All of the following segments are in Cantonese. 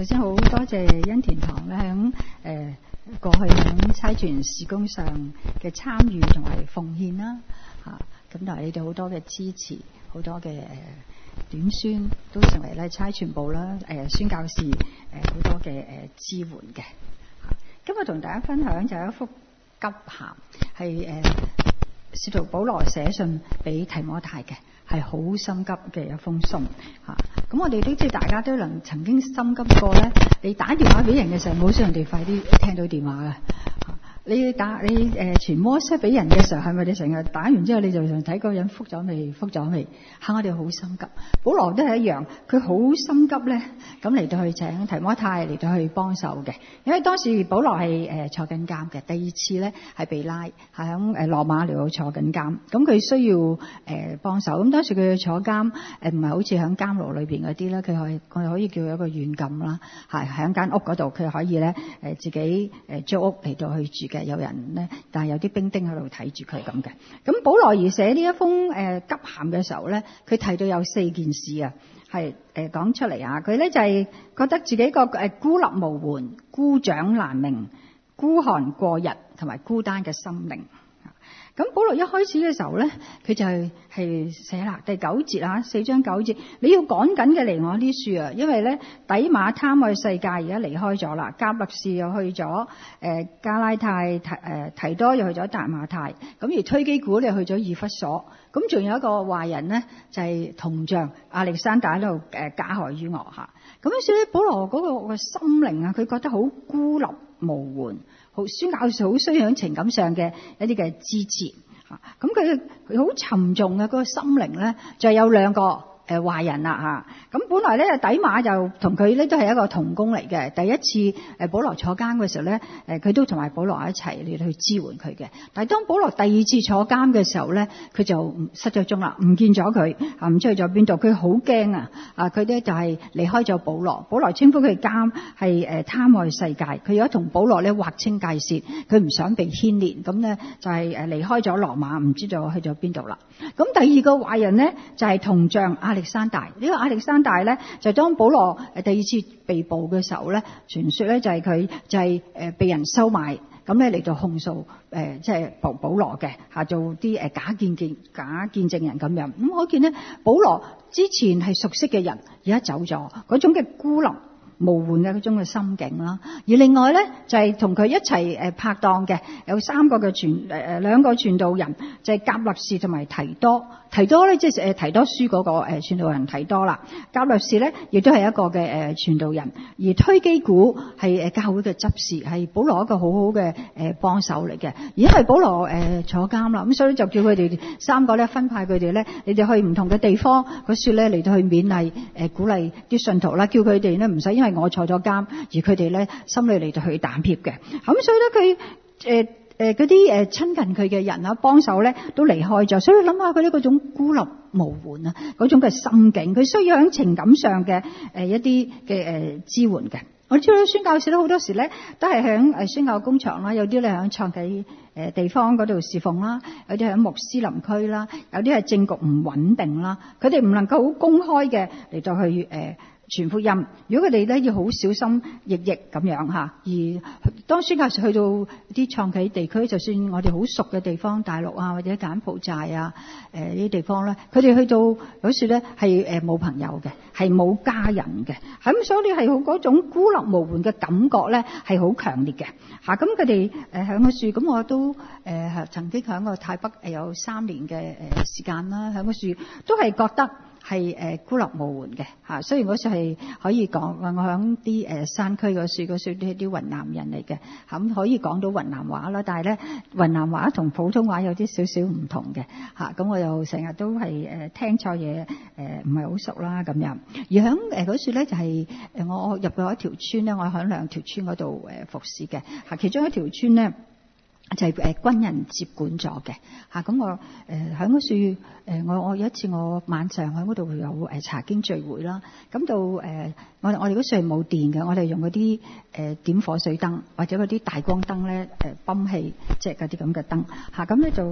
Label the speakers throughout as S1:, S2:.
S1: 首先好多謝恩田堂咧響過去響差傳事工上嘅參與同埋奉獻啦嚇，咁同埋你哋好多嘅支持，好多嘅短宣都成為咧差傳部啦宣教士好多嘅支援嘅嚇。今日同大家分享就係一幅急函，係使徒保羅寫信俾提摩太嘅，係好心急嘅一封信嚇。咁我哋都知大家都曾經心急過咧，你打電話俾人嘅時候，冇想人哋快啲聽到電話嘅。你傳摩西俾人嘅時候，係咪你成日打完之後你就想睇嗰個人覆咗未？覆咗未？嚇！我哋好心急，保羅都係一樣，佢好心急咧，咁嚟到去請提摩太嚟到去幫手嘅。因為當時保羅係坐緊監嘅，第二次咧係被拉，係喺羅馬嚟到坐緊監，咁佢需要幫手。咁當時佢坐監唔係好似喺監牢裏邊嗰啲咧，佢可以叫一個軟禁啦，係喺間屋嗰度，佢可以咧自己租屋嚟到去住。有人咧，但係有啲兵丁喺度睇住佢咁嘅。咁保羅而寫呢一封急函嘅時候咧，佢提到有4件事啊，係講出嚟啊。佢咧就係覺得自己個孤立無援、孤掌難鳴、孤寒過日同埋孤單嘅心靈。咁保羅一開始嘅時候咧，佢就係寫啦第9節啊，4章9節，你要趕緊嘅嚟我啲書啊，因為咧底馬貪愛世界而家離開咗啦，迦勒士又去咗加拉太，提多又去咗達馬太，咁而推基古又去咗以弗所，咁仲有一個壞人咧就係銅匠亞歷山大喺度加害於我嚇。咁所以保羅嗰個心靈啊，佢覺得好孤立無援。好宣教士好需要喺情感上嘅一啲嘅支持嚇，咁佢好沉重嘅嗰個心靈咧，就有2個壞人啦嚇。咁本來咧底馬就同佢咧都係一個同工嚟嘅。第一次保羅坐監嘅時候咧，佢都同埋保羅一齊嚟去支援佢嘅。但係當保羅第2次坐監嘅時候咧，佢就失咗蹤啦，唔見咗佢啊，唔知去咗邊度。佢好驚啊！佢咧就係離開咗保羅。保羅稱呼佢監係貪愛世界，佢有同保羅咧劃清界線，佢唔想被牽連，咁咧就係離開咗羅馬，唔知道去咗邊度啦。咁第2個壞人咧就係銅匠亞歷山大。呢個亞歷山大咧就當保羅第2次被捕嘅時候咧，傳說咧就係佢就係被人收買，咁咧嚟到控訴即係保羅嘅嚇，做啲假見證人咁樣。咁我見咧保羅之前係熟悉嘅人，而家走咗，嗰種嘅孤立無援嘅嗰種嘅心境啦。而另外咧就係同佢一齊拍檔嘅有2個傳道人，就係革勒士同埋提多。提多咧即係提多書嗰個傳道人提多啦。革勒士咧亦都係一個嘅傳道人，而推基古係教會嘅執事，係保羅一個好好嘅幫手嚟嘅。而因為保羅坐監啦，咁所以就叫佢哋3個咧分派佢哋咧，你哋去唔同嘅地方，佢說咧嚟到去勉勵鼓勵啲信徒啦，叫佢哋咧唔使因為我坐咗監，而佢哋咧心裏嚟到去膽怯嘅。咁所以咧佢嗰啲親近佢嘅人啊，幫手咧都離開咗，所以諗下佢呢嗰種孤立無援啊，嗰種嘅心境，佢需要喺情感上嘅一啲嘅支援嘅。我知道宣教士咧好多時咧都係喺宣教工場啦，有啲咧喺創企地方嗰度侍奉啦，有啲喺穆斯林區啦，有啲係政局唔穩定啦，佢哋唔能夠好公開嘅嚟到去傳福音。如果佢哋咧要好小心翼翼咁樣嚇，而當宣教士去到啲創企地區，就算我哋好熟嘅地方，大陸啊或者柬埔寨啊呢啲地方咧，佢哋去到有時咧係冇朋友嘅，係冇家人嘅，咁所以係好嗰種孤立無援嘅感覺咧係好強烈嘅嚇。咁佢哋響個樹，咁我都曾經響個泰北有3年嘅時間啦，響個樹都係覺得係孤立無援嘅嚇。雖然嗰時係可以講我響啲山區嗰樹啲雲南人嚟嘅，咁可以講到雲南話啦，但係咧雲南話同普通話有啲少少唔同嘅嚇。咁我又成日都係聽錯嘢，唔係好熟啦咁樣。而響嗰樹咧就係我入過一條村咧，我響2條村嗰度服侍嘅嚇。其中一條村咧就係軍人接管咗嘅嚇。咁我喺嗰樹我有一次我晚上喺嗰度有查經聚會啦。咁到我哋嗰樹係冇電嘅，我哋用嗰啲點火水燈或者嗰啲大光燈咧泵氣，即係嗰啲咁嘅燈嚇。咁咧就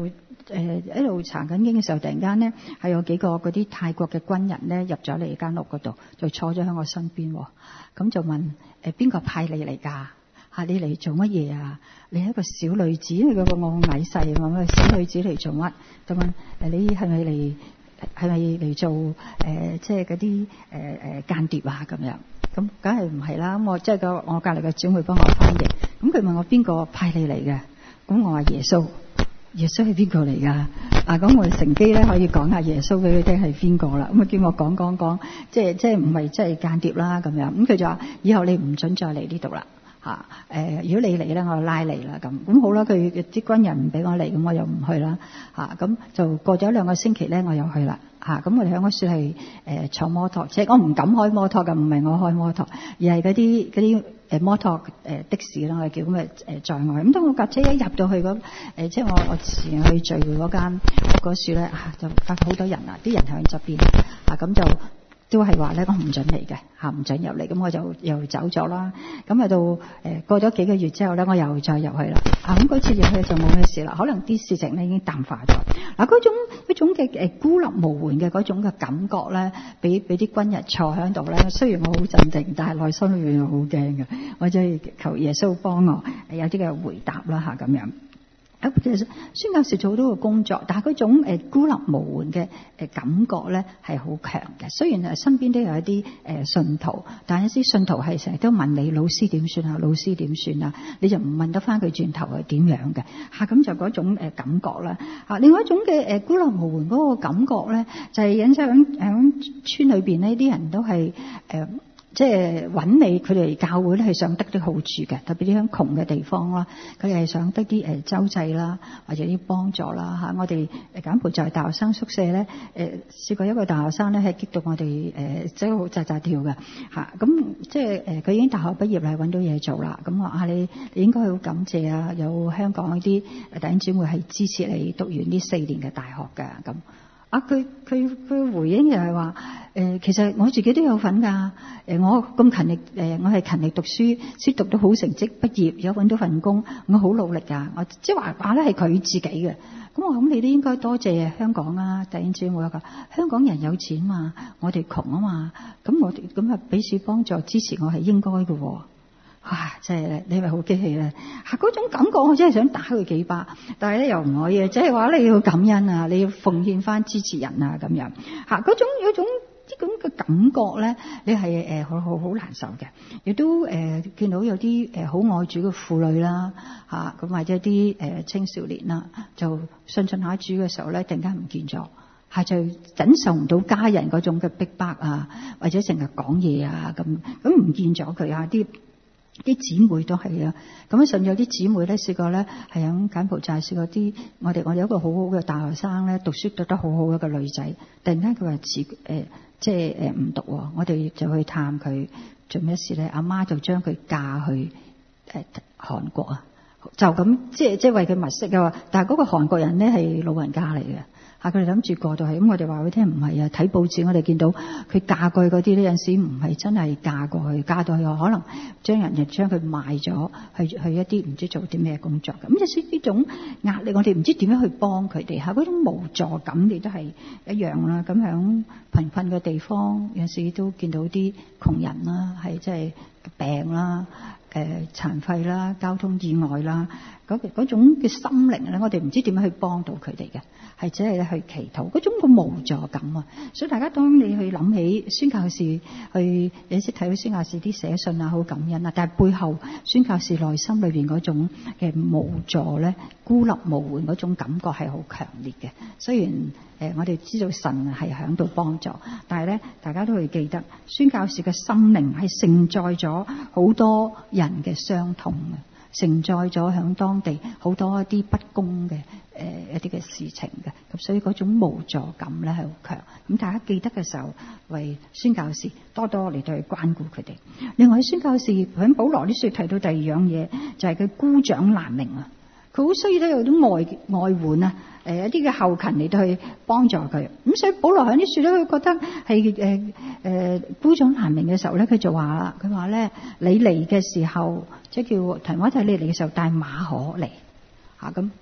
S1: 一路查緊經嘅時候，突然間咧係有幾個嗰啲泰國嘅軍人咧入咗嚟間屋嗰度，就坐咗喺我身邊。咁就問邊個派你嚟㗎？你嚟做乜嘢啊？你係一個小女子，你嗰個我矮細啊嘛，小女子嚟做乜？咁問你係咪嚟做即係嗰啲間諜啊咁樣？咁梗係唔係啦？咁我即係我隔離嘅姊妹幫我翻譯。咁佢問我邊個派你嚟嘅？咁我話耶穌。耶穌係邊個嚟㗎？咁我哋乘機咧可以講下耶穌俾佢聽係邊個啦。咁佢叫我講，即係唔係即係間諜啦咁樣。咁佢就話以後你唔准再嚟呢度啦。如果你嚟咧，我就拉你啦咁。咁好啦，佢啲軍人唔俾我嚟，咁我又唔去啦。咁就過咗2個星期咧，我又去啦。咁我哋喺嗰處係坐摩托，即係我唔敢開摩托㗎，唔係我開摩托，而係嗰啲摩托的士啦，我哋叫咁載我。咁當我架車一入到去即係我前去聚會嗰間嗰處咧，就發覺好多人啊，啲人喺側邊咁就。都係話咧，我唔准嚟嘅，唔准入嚟，咁我就又走咗啦。咁到過咗幾個月之後咧，我又再入去啦。咁嗰次入去就冇咩事啦，可能啲事情咧已經淡化咗。嗰種嘅孤立無援嘅嗰種嘅感覺咧，俾啲軍人坐喺度咧。雖然我好鎮定，但係內心裏面好驚嘅。我就求耶穌幫我有啲嘅回答啦咁樣。其實宣教士做好多個工作，但係嗰種孤立無援嘅感覺咧係好強嘅。雖然身邊都有一啲信徒，但係一啲信徒係成日都問你老師點算啊，老師點算啊，你就唔問得翻佢轉頭係點樣嘅咁就嗰種感覺啦。另外一種嘅孤立無援嗰個感覺咧，就係引申喺村裏邊呢啲人都係即係揾你，佢哋教會咧係想得啲好處嘅，特別啲喺窮嘅地方啦，佢哋係想得啲周濟啦，或者啲幫助啦我哋柬埔寨大學生宿舍咧試過一個大學生咧係激到我哋即係好扎扎跳嘅咁即係佢已經大學畢業啦，揾到嘢做啦。咁話你應該好感謝啊，有香港啲弟兄姊妹係支持你讀完呢4年嘅大學㗎咁。佢回應就係話其實我自己都有份㗎。我咁勤力我係勤力讀書，先讀到好成績，畢業有揾到份工，我好努力㗎。我即係話咧係佢自己嘅。咁我諗你都應該多謝香港啊，弟兄姊妹啊，香港人有錢嘛，我哋窮啊嘛，咁我哋咁彼此幫助支持我係應該嘅喎。真係你咪好激氣咧嗰種感覺，我真係想打佢幾巴，但係咧又唔可以，即係話你要感恩啊，你要奉獻翻支持人啊咁樣嗰種有種呢種嘅感覺咧，你係好難受嘅。亦都見到有啲好愛主嘅婦女啦咁或者啲青少年啦，就信下主嘅時候咧，突然間唔見咗，就忍受唔到家人嗰種嘅逼迫啊，或者成日講嘢啊咁唔見咗佢啲姊妹都係啊，咁甚至有啲姊妹咧試過咧係喺柬埔寨試過啲我哋有一個好好嘅大學生咧，讀書讀得好好嘅一個女仔，突然間佢話即係唔讀喎，我哋就去探佢做咩事咧？阿媽就將佢嫁去韓國啊，就咁即係為佢物色嘅話，但係嗰個韓國人咧係老人家嚟嘅。佢哋諗住過到去，咁我哋話佢聽唔係啊，睇報紙我哋見到佢嫁過去嗰啲呢，有陣時唔係真係嫁過去，嫁到去可能將人哋將佢賣咗去一啲唔知做啲咩工作。咁有時呢種壓力，我哋唔知點樣去幫佢哋嗰種無助感，亦都係一樣啦。咁響貧困嘅地方，有陣時都見到啲窮人啦，係即係病啦、殘廢啦、交通意外啦，嗰種嘅心靈咧，我哋唔知點樣去幫到佢哋嘅。係只係去祈禱嗰種個無助感啊！所以大家當你去諗起宣教士去有時睇到宣教士啲寫信啊，好感恩啊，但係背後宣教士內心裏邊嗰種嘅無助咧、孤立無援嗰種感覺係好強烈嘅。雖然我哋知道神係響度幫助，但係咧大家都會記得宣教士嘅心靈係承載咗好多人嘅傷痛啊！承載咗響當地好多一啲不公嘅一啲嘅事情嘅，咁所以嗰種無助感咧係好強。咁大家記得嘅時候，為宣教士多多嚟到去關顧佢哋。另外宣教士喺保羅呢書提到第二樣嘢，就係佢孤掌難鳴啊！佢好需要咧有啲外援啊，一啲嘅後勤嚟到去幫助佢。咁所以保羅喺呢書咧，佢覺得係孤掌難鳴嘅時候咧，佢就話啦，佢話咧你嚟嘅時候，即係叫提摩太你嚟嘅時候帶馬可嚟咁。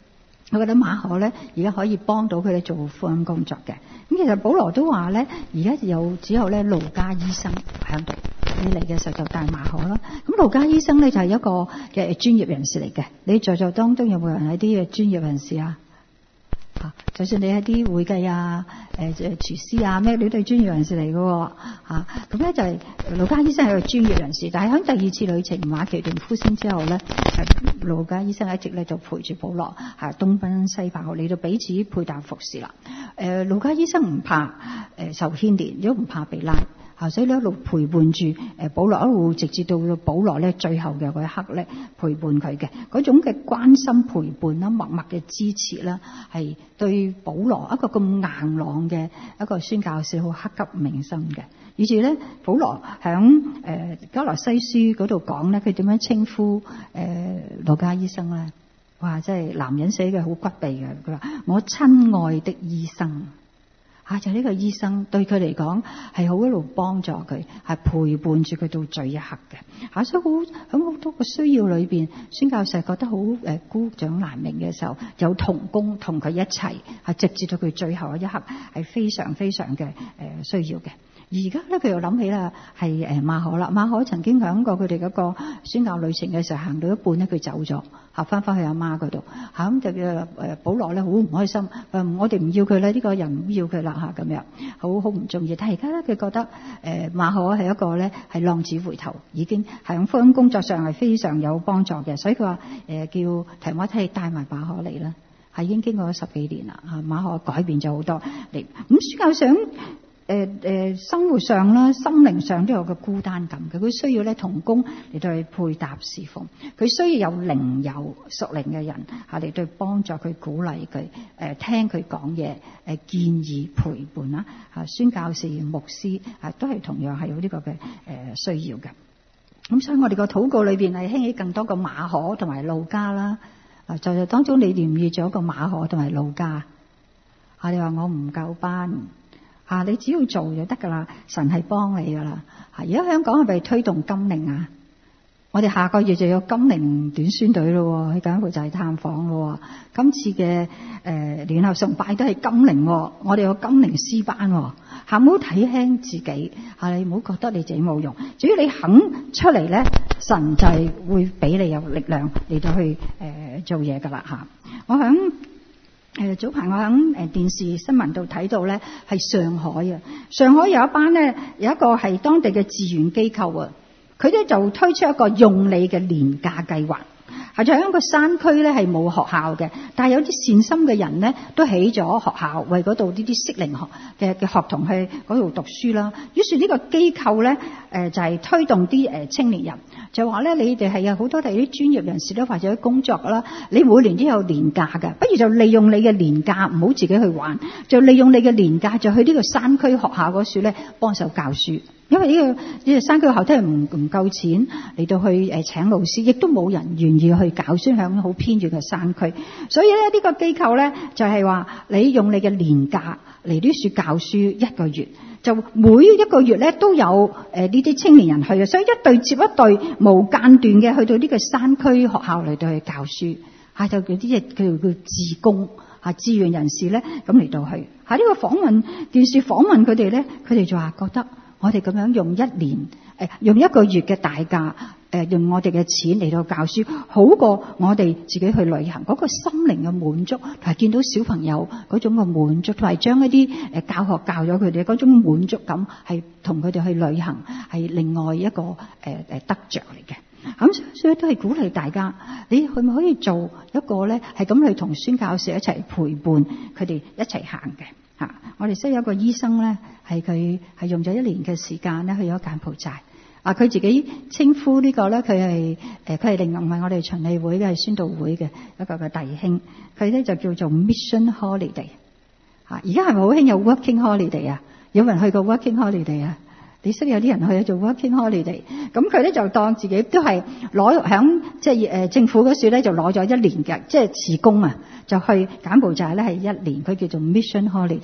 S1: 我覺得馬可咧而家可以幫到佢哋做福音工作嘅。咁其實保羅都話咧，而家只有咧路加醫生喺度，你嚟嘅時候就帶馬可啦。咁路加醫生咧就係一個嘅專業人士嚟嘅。你在座當中有冇人係啲嘅專業人士啊？就算你係啲會計啊、廚師啊咩，你都係專業人士嚟嘅喎。咁咧就係路加醫生係個專業人士，但係喺第二次旅程馬其頓呼聲之後咧，路加醫生一直咧就陪住保羅東奔西跑，嚟到彼此配搭服侍啦。路加醫生唔怕受牽連，亦都唔怕被拉。所以咧一路陪伴住保羅，一路直至到保羅咧最後嘅嗰一刻咧陪伴佢嘅嗰種嘅關心陪伴啦，默默嘅支持啦，係對保羅一個咁硬朗嘅一個宣教士好刻骨銘心嘅。於是咧保羅響加羅西書嗰度講咧，佢點樣稱呼路加醫生咧？哇！真係男人寫嘅好骨痹嘅。佢話：我親愛的醫生。就呢個醫生對佢嚟講係好一路幫助佢，係陪伴住佢到最一刻嘅。所以好喺好多個需要裏邊，宣教士覺得好孤掌難鳴嘅時候，有同工同佢一齊，直至到佢最後一刻，係非常非常嘅需要嘅。而家咧，佢又諗起啦，係馬可啦。馬可曾經響過佢哋嗰個宣教旅程嘅時候，行到一半咧，佢走咗，翻去阿媽嗰度。咁就保羅咧好唔開心，我哋唔要佢啦，呢個人唔要佢啦咁樣，好唔中意。但係而家咧，佢覺得馬可係一個咧係浪子回頭，已經喺福音工作上係非常有幫助嘅，所以佢話叫提摩太帶埋馬可嚟啦。已經經過咗10幾年啦，馬可改變咗好多嚟。咁宣教想。生活上啦、心靈上都有個孤單感嘅，佢需要咧同工嚟對配搭侍奉，佢需要有靈友屬靈嘅人嚟對幫助佢、鼓勵佢、聽佢講嘢、建議陪伴啦。宣教士、牧師都係同樣係有呢個嘅需要嘅。咁所以我哋個禱告裏邊係興起更多個馬可同埋路加啦。就當中你願唔願意做一個馬可同埋路加？你話我唔夠班。你只要做就得噶啦，神係幫你噶啦。而家香港係咪推動金靈啊？我哋下個月就有金靈短宣隊咯，去柬埔寨探訪咯。今次嘅聯合崇拜都係金靈，我哋有金靈詩班。唔好睇輕自己，你唔好覺得你自己冇用。只要你肯出嚟咧，神就係會俾你有力量嚟到去做嘢噶啦。我響。早排我喺電視新聞度睇到咧，係上海啊！上海有一班咧，有一個係當地嘅志願機構啊，佢咧就推出一個用你嘅年假計劃。就喺一個山區咧，係冇學校嘅，但係有啲善心嘅人咧，都起咗學校，為嗰度呢啲適齡學嘅學童去嗰度讀書啦。於是呢個機構咧，就係推動啲青年人，就話咧，你哋係有好多係啲專業人士都或者工作啦，你每年都有年假㗎，不如就利用你嘅年假，唔好自己去玩，就利用你嘅年假就去呢個山區學校嗰處咧幫手教書。因為呢個山區學校都係唔夠錢嚟到去請老師，亦都冇人願意去教書響好偏遠嘅山區，所以咧呢個機構咧就係話你用你嘅年假嚟呢處教書1個月，就每1個月咧都有呢啲青年人去嘅，所以一隊接一隊無間斷嘅去到呢個山區學校嚟到去教書，就叫啲嘢叫志工志願人士咧咁嚟到去喺呢個訪問電視訪問佢哋咧，佢哋就話覺得。我哋咁樣用1年，用1個月嘅大假，用我哋嘅錢嚟到教書，好過我哋自己去旅行。嗰個心靈嘅滿足，同埋見到小朋友嗰種嘅滿足，同埋將一啲教學教咗佢哋嗰種滿足感，係同佢哋去旅行係另外一個得着嚟嘅。咁所以都係鼓勵大家，你可唔可以做一個咧？係咁去同宣教士一齊陪伴佢哋一齊行嘅。我哋識有一個醫生咧，係佢係用咗1年嘅時間咧去咗柬埔寨。佢自己稱呼呢個咧，佢係另外唔係我哋循利會嘅，係宣道會嘅一個嘅弟兄。佢咧就叫做 Mission Holiday。而家係咪好興有 Working Holiday 啊？有人去過 Working Holiday 啊？你識有啲人去做 Working Holiday。咁佢咧就當自己都係攞響即係政府嗰處咧就攞咗1年嘅即係辭工啊，就去柬埔寨咧係1年，佢叫做 Mission Holiday。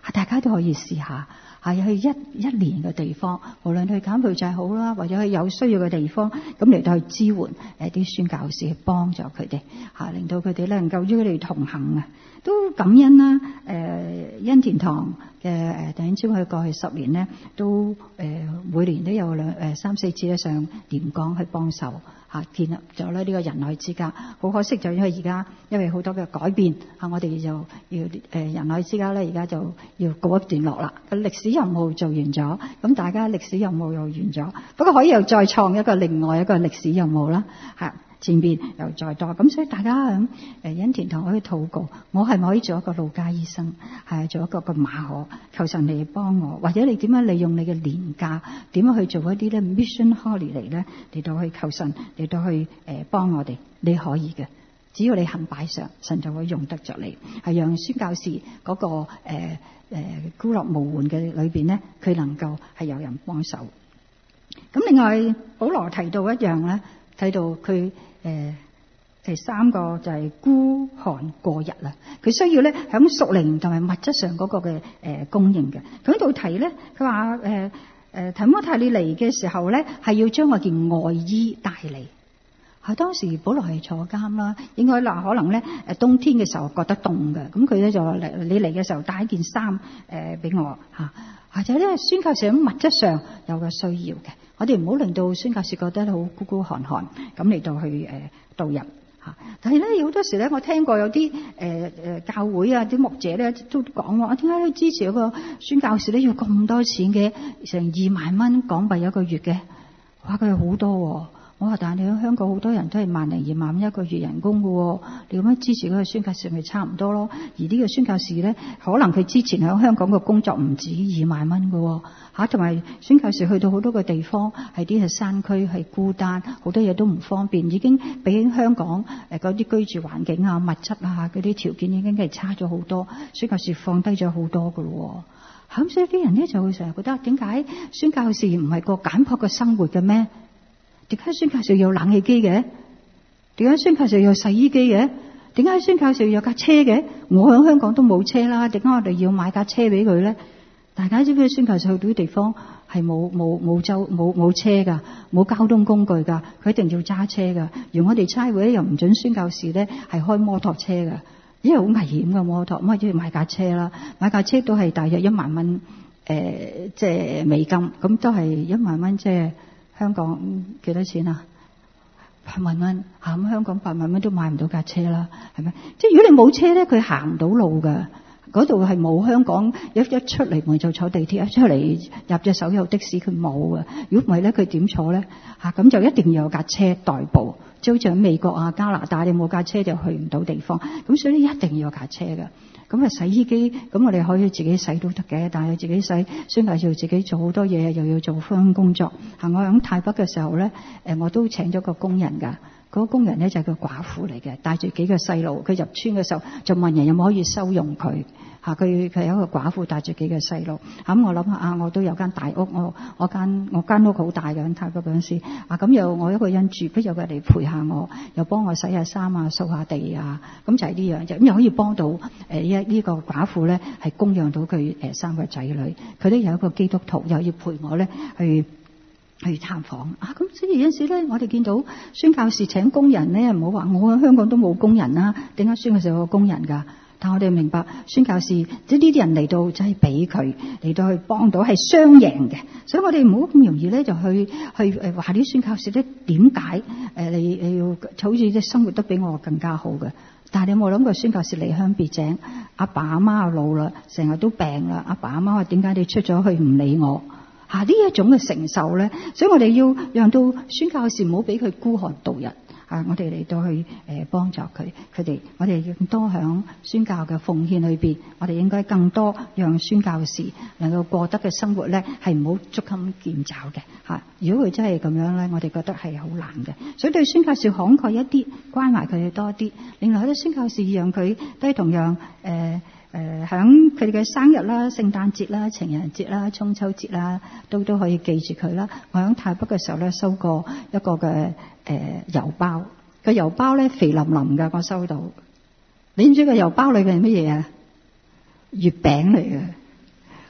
S1: 大家都可以試下。去一年嘅地方，無論去柬埔寨好啦，或者去有需要嘅地方，咁嚟到去支援啲宣教士，去幫助佢哋令到佢哋咧能夠與佢哋同行啊！都感恩啦。恩典堂嘅弟兄姊妹過去10年咧，都每年都有3-4次咧上廉江去幫手建立咗咧呢個仁愛之家。好可惜就因為而家因為好多嘅改變我哋就要仁愛之家咧而家就要告一段落啦。個歷史任務做完咗，咁大家歷史任務又完咗，不過可以又再創一個另外一個歷史任務啦前邊又再多，咁所以大家喺恩典堂可以禱告，我係咪可以做一個路加醫生，做一個馬可，求神嚟幫我，或者你點樣利用你嘅年假，點樣去做一啲咧 mission holiday 咧嚟到去求神嚟到去幫我哋，你可以嘅，只要你肯擺上，神就會用得着你，係讓宣教士嗰個孤立無援嘅裏邊咧，佢能夠係有人幫手。咁另外保羅提到一樣咧，睇到佢第3個就係孤寒過日啦。佢需要咧喺屬靈同埋物質上嗰個嘅供應嘅。佢喺度提咧，佢話提摩太你嚟嘅時候咧，係要將我件外衣帶嚟。當時保羅係坐監啦，應該可能咧冬天嘅時候覺得凍嘅，咁佢咧就話你嚟嘅時候帶一件衫俾我或者咧宣教士喺物質上有個需要嘅，我哋唔好令到宣教士覺得好孤孤寒寒咁嚟到去導入但係咧好多時咧，我聽過有啲教會啲牧者咧都講話，點解都支持一個宣教士咧要咁多錢嘅，成2萬蚊港幣一個月嘅？哇，佢係好多喎！我話但係你喺香港好多人都係1萬零2萬蚊一個月人工嘅，你咁樣支持嗰個宣教士咪差唔多咯？而呢個宣教士咧，可能佢之前喺香港嘅工作唔止2萬蚊嘅同埋宣教士去到好多個地方，係啲係山區，係孤單，好多嘢都唔方便，已經比香港嗰啲居住環境物質嗰啲條件已經係差咗好多，宣教士放低咗好多嘅咯。咁所以啲人咧就會成日覺得，點解宣教士唔係過簡樸嘅生活嘅咩？點解宣教士要有冷氣機嘅？點解宣教士要有洗衣機嘅？點解宣教士要有架車嘅？我喺香港都冇車啦，點解我哋要買架車俾佢咧？大家知唔知宣教士去到啲地方係冇車噶，冇交通工具噶，佢一定要揸車噶。而我哋差會又唔准宣教士咧係開摩托車噶，因為好危險噶摩托，咁要買架車啦。買架車都係大約1萬蚊即係美金，咁都係1萬蚊，即係香港幾多錢啊？8萬蚊咁香港8萬蚊都買唔到架車啦，係咪？即係如果你冇車咧，佢行唔到路噶。嗰度係冇香港一出嚟門就坐地鐵，一出嚟入隻手有的士，佢冇嘅。如果唔係咧，佢點坐咧？咁就一定要有架車代步。即好似喺美國加拿大，你冇架車就去唔到地方。咁所以一定要有架車嘅。咁洗衣機，咁我哋可以自己洗都得嘅，但係自己洗，宣教士要自己做好多嘢，又要做翻工作。我喺泰北嘅時候咧，我都請咗個工人㗎。嗰個工人咧就係個寡婦嚟嘅，帶住幾個細路。佢入村嘅時候就問人有冇可以收容佢。佢有一個寡婦帶住幾個細路。咁我諗下我都有間大屋，我間屋好大嘅喺泰國嗰陣時。咁有我一個人住，不有個人嚟陪下我，又幫我洗下衫啊、掃下地啊。咁就係呢樣，咁又可以幫到呢個寡婦咧，係供養到佢3個仔女。佢都有一個基督徒，又要陪我咧去探訪咁所以有陣時咧，我哋見到宣教士請工人咧，唔好話我喺香港都冇工人啦，點解宣教士有個工人㗎？但我哋明白宣教士即係呢啲人嚟到，真係俾佢嚟到去幫到，係雙贏嘅。所以我哋唔好咁容易咧，就去話啲宣教士咧點解你要好似啲生活得比我更加好嘅？但係你有冇諗過宣教士離鄉別井，阿爸阿媽又老啦，成日都病啦，阿爸阿媽話點解你出咗去唔理我？呢一種嘅承受咧，所以我哋要讓到宣教士唔好俾佢孤寒度日。我哋嚟到去幫助佢哋，我哋更多響宣教嘅奉獻裏邊，我哋應該更多讓宣教士能夠過得嘅生活咧，係唔好捉襟見肘嘅。如果佢真係咁樣咧，我哋覺得係好難嘅。所以對宣教士慷慨一啲，關懷佢哋多啲。另外咧，宣教士讓佢都係同樣響佢哋嘅生日啦、聖誕節啦、情人節啦、中秋節啦，都可以記住佢啦。我響泰北嘅時候咧，收過一個嘅郵包，個郵包咧肥淋淋噶，我收到。你知唔知個郵包裏邊係乜嘢啊？月餅嚟嘅，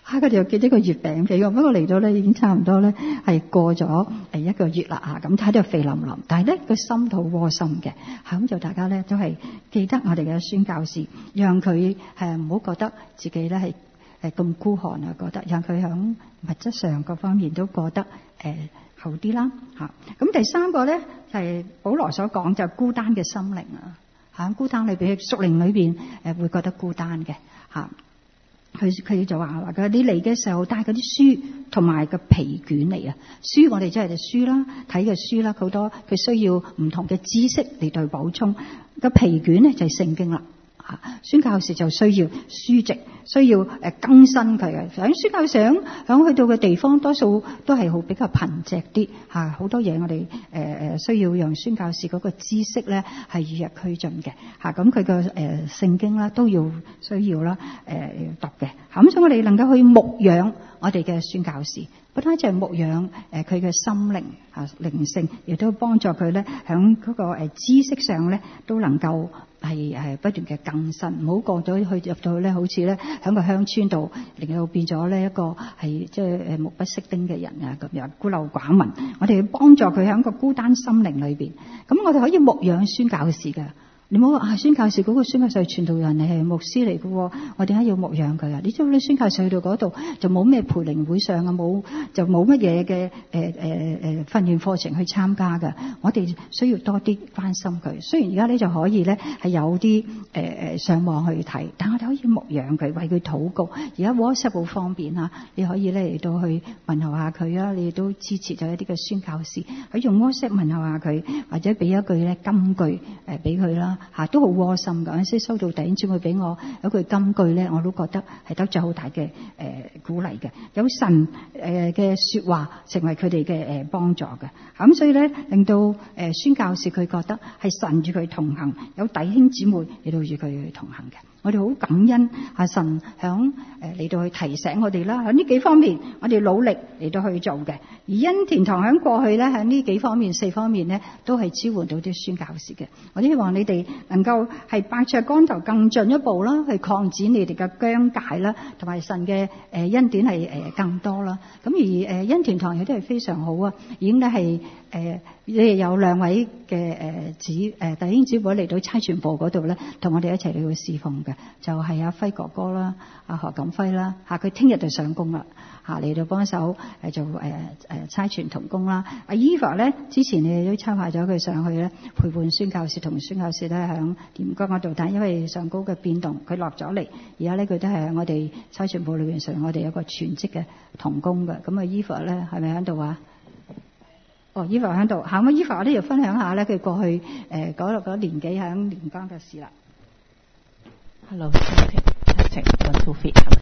S1: 佢哋又寄咗個月餅俾我，不過嚟到咧已經差唔多咧係過咗1個月啦嚇，咁睇到肥淋淋，但係咧個心都好窩心嘅嚇，咁就大家咧都係記得我哋嘅宣教士，讓佢唔好覺得自己咧係咁孤寒啊，覺得讓佢響物質上各方面都過得好啲啦嚇。咁第三個咧就係保羅所講就孤單嘅心靈啊嚇，孤單裏邊屬靈裏邊會覺得孤單嘅嚇。佢就話佢你嚟嘅時候帶嗰啲書同埋個皮卷嚟啊，書我哋即係就書啦，睇嘅書啦，好多佢需要唔同嘅知識嚟對補充。個皮卷咧就係聖經啦。宣教士就需要書籍，需要更新佢嘅。響宣教士響去到嘅地方，多數都係好比較貧瘠啲嚇，好多嘢我哋需要讓宣教士嗰個知識咧係與日俱進嘅嚇。咁佢個聖經啦都要需要啦讀嘅。咁所以我哋能夠去牧養我哋嘅宣教士，不單止係牧養佢嘅心靈嚇靈性，亦都幫助佢咧響嗰個知識上咧都能夠係不斷嘅更新，唔好過咗去入到去咧，好似咧喺個鄉村度，令到變咗呢一個係即係目不識丁嘅人啊咁樣孤陋寡聞。我哋要幫助佢喺個孤單心靈裏邊，咁我哋可以牧養宣教士㗎。你唔好話宣教士嗰個宣教士係傳道人，你係牧師嚟嘅喎，我點解要牧養佢啊？你知唔知宣教士去到嗰度就冇咩培靈會上啊，冇乜嘢嘅訓練課程去參加㗎。我哋需要多啲關心佢。雖然而家咧就可以咧係有啲上網去睇，但我哋可以牧養佢，為佢禱告。而家 WhatsApp 好方便啊，你可以咧嚟到去問候下佢啊，你都支持咗一啲嘅宣教士，佢用 WhatsApp 問候下佢，或者俾一句咧金句俾佢啦。都好窩心㗎，即係收到弟兄姊妹俾我有句金句咧，我都覺得係得咗好大嘅鼓勵嘅。有神嘅説話成為佢哋嘅幫助嘅。咁所以咧令到宣教士佢覺得係神與佢同行，有弟兄姊妹嚟到與佢同行嘅。我哋好感恩神響嚟到去提醒我哋啦，喺呢幾方面我哋努力嚟到去做嘅。而恩田堂喺過去咧喺呢幾方面4方面咧都係支援到啲宣教士嘅。我希望你哋能夠係百尺竿頭更進一步啦，去擴展你哋嘅疆界啦，同埋神嘅恩典係更多啦。咁而恩田堂亦都係非常好啊，已經咧係你哋有2位嘅弟兄姊妹嚟到差傳部嗰度咧，同我哋一齊嚟到侍奉嘅，就係阿輝哥哥啦，阿何錦輝啦，佢聽日就上工啦，嚟到幫手做差傳同工啦。阿 Eva 咧，之前你哋都差派咗佢上去咧，陪伴宣教士同宣教士咧響廉江嗰度，但因為上高嘅變動，佢落咗嚟，而家咧佢都係喺我哋差傳部裏邊上，我哋有個全職嘅同工嘅。咁啊 Eva 咧係咪喺度啊？哦 Eva 喺度，咁啊 Eva 我都要分享下咧，佢過去嗰年幾喺廉江嘅事啦。
S2: Hello, testing, 1, 2, feet.